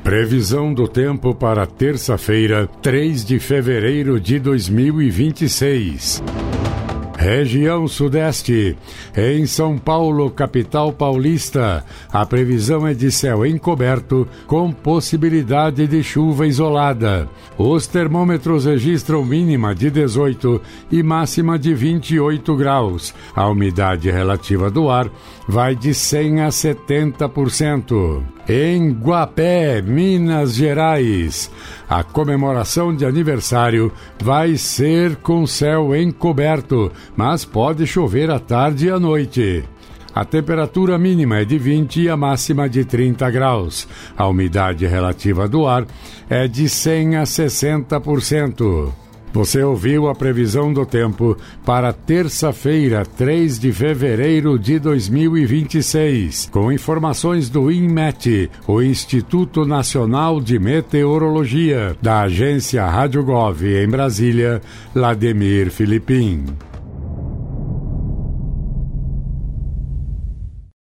Previsão do tempo para terça-feira, 3 de fevereiro de 2026. Região Sudeste. Em São Paulo, capital paulista, a previsão é de céu encoberto com possibilidade de chuva isolada. Os termômetros registram mínima de 18 e máxima de 28 graus. A umidade relativa do ar vai de 100 a 70%. Em Guapé, Minas Gerais, a comemoração de aniversário vai ser com céu encoberto, mas pode chover à tarde e à noite. A temperatura mínima é de 20 e a máxima de 30 graus. A umidade relativa do ar é de 100 a 60%. Você ouviu a previsão do tempo para terça-feira, 3 de fevereiro de 2026, com informações do INMET, o Instituto Nacional de Meteorologia, da agência Rádio Gov em Brasília, Lademir Filipim.